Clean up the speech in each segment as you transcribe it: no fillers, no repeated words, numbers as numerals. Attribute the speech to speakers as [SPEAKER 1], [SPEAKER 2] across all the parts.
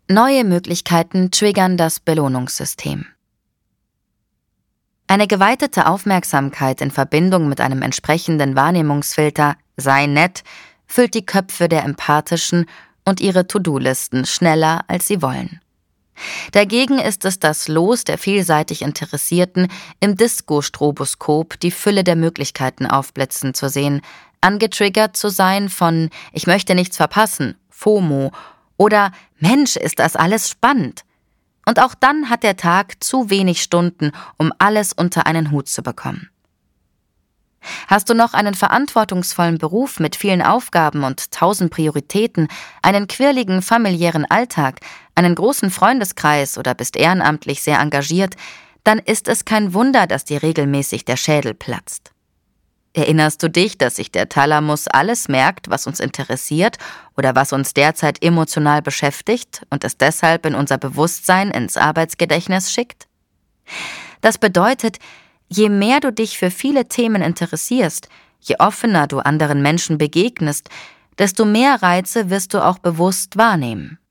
[SPEAKER 1] Neue Möglichkeiten triggern das Belohnungssystem. Eine geweitete Aufmerksamkeit in Verbindung mit einem entsprechenden Wahrnehmungsfilter, sei nett, füllt die Köpfe der Empathischen und ihre To-Do-Listen schneller, als sie wollen. Dagegen ist es das Los der vielseitig Interessierten, im Disco-Stroboskop die Fülle der Möglichkeiten aufblitzen zu sehen, angetriggert zu sein von »Ich möchte nichts verpassen«, FOMO oder »Mensch, ist das alles spannend«. Und auch dann hat der Tag zu wenig Stunden, um alles unter einen Hut zu bekommen. Hast du noch einen verantwortungsvollen Beruf mit vielen Aufgaben und 1000 Prioritäten, einen quirligen familiären Alltag, einen großen Freundeskreis oder bist ehrenamtlich sehr engagiert, dann ist es kein Wunder, dass dir regelmäßig der Schädel platzt. Erinnerst du dich, dass sich der Thalamus alles merkt, was uns interessiert oder was uns derzeit emotional beschäftigt und es deshalb in unser Bewusstsein ins Arbeitsgedächtnis schickt? Das bedeutet, je mehr du dich für viele Themen interessierst, je offener du anderen Menschen begegnest, desto mehr Reize wirst du auch bewusst wahrnehmen.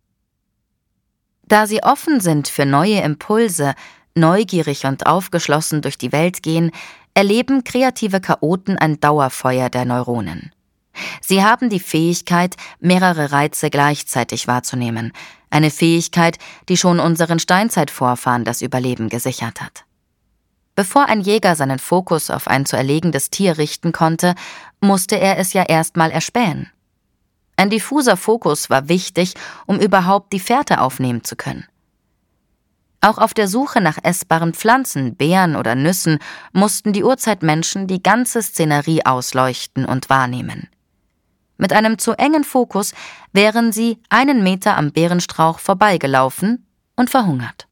[SPEAKER 1] Da sie offen sind für neue Impulse, neugierig und aufgeschlossen durch die Welt gehen, erleben kreative Chaoten ein Dauerfeuer der Neuronen. Sie haben die Fähigkeit, mehrere Reize gleichzeitig wahrzunehmen, eine Fähigkeit, die schon unseren Steinzeitvorfahren das Überleben gesichert hat. Bevor ein Jäger seinen Fokus auf ein zu erlegendes Tier richten konnte, musste er es ja erstmal erspähen. Ein diffuser Fokus war wichtig, um überhaupt die Fährte aufnehmen zu können. Auch auf der Suche nach essbaren Pflanzen, Beeren oder Nüssen mussten die Urzeitmenschen die ganze Szenerie ausleuchten und wahrnehmen. Mit einem zu engen Fokus wären sie 1 Meter am Beerenstrauch vorbeigelaufen und verhungert.